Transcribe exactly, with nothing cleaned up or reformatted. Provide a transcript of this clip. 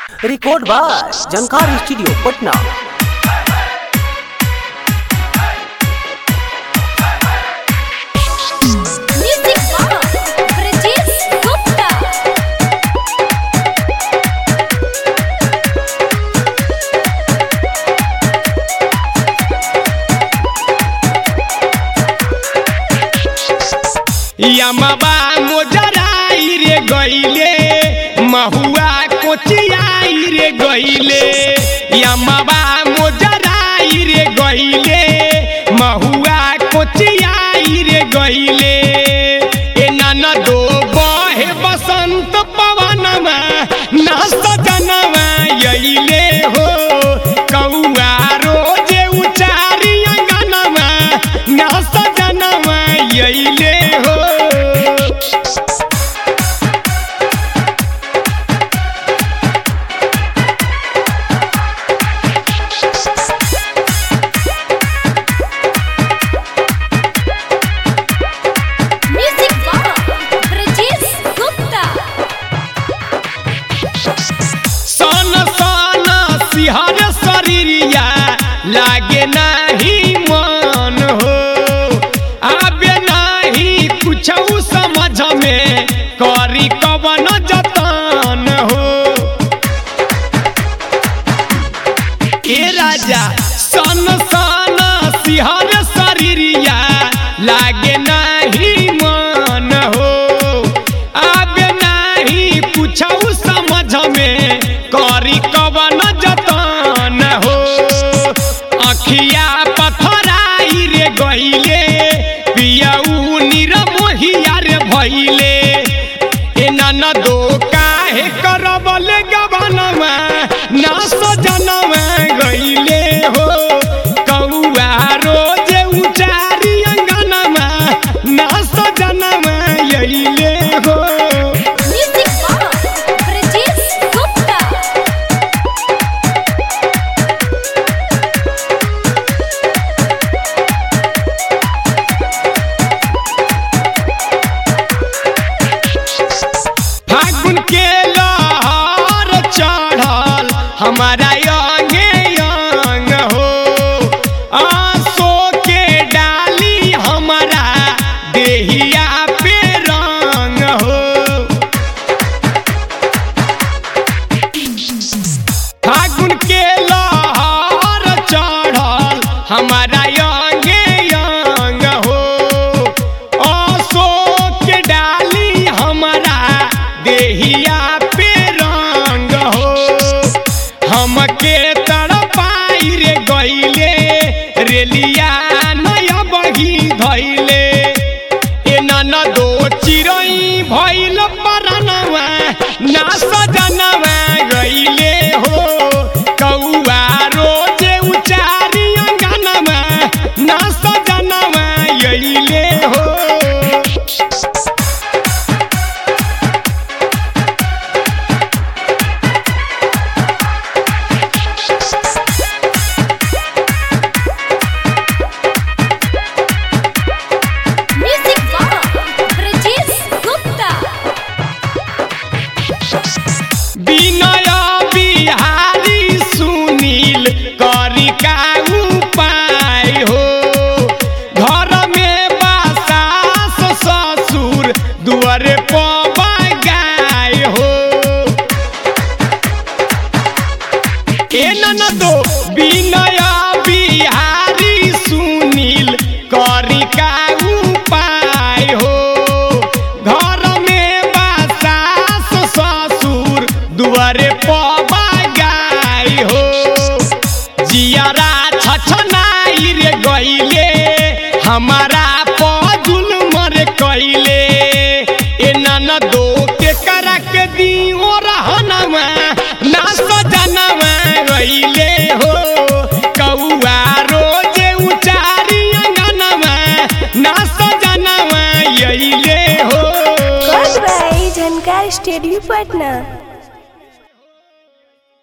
Record by Jhankar studio Patna. यमबा मोजराई रे गईले महुआ कोचियाई रे गईले यमबा मोजराई रे गईले महुआ कोचियाई रे गईले ए ननदो बहे बसंत पवनमा ना सजनवा यईले हो कौआ रोजे उचारी अंगनमा ना सजनवा यईले हर शरीरिया लागे नहीं मन हो आबे नहीं कुछ समझ में करी कवन जतन हो ए राजा सन सन सिहर शरीरिया लागे नहीं मन हो आबे नहीं कुछ समझ में करी कवन जतन हो अखिया पथराई रे गईले पियाऊ निरमोहिया रे भइले ए ननदो काहे करबले गबनमा ना सजनवा गईले हो कौआ रोजे उचारी अंगनमा ना सजनवा यईले हो। हमारा अंगे अंग हो आंसू के डाली हमारा देहिया पे रंग हो फागुन के लहर चढ़ल हमारा अंगे अंग हो आंसू के डाली हमारा देहिया पे रंग हो हमके तड़पाई रे गईले रेलिया नया बही धैले ए ननदो चिरई भइल परनवा ना सजनवा गईले हो कौआ रोजे उचारी अंगनमा ना सजनवा यईले हो। विनय बिहारी सुनील करी का उपाय हो घर में बासास ससुर दुआरे पर गाय हो ए ननदो विनय बिहारी सुनील करी का उपाय हो घर में बासास ससुर दुआरे पबा गाय हो जियारा छछनाई रे गईले हमारा पजुल मर कईले ए ननदो के करा के दियो रहनवा ना सजनवा गईले हो कौआ रोजे उचारी अंगनमा ना सजनवा यईले हो। झंकार स्टूडियो पटना।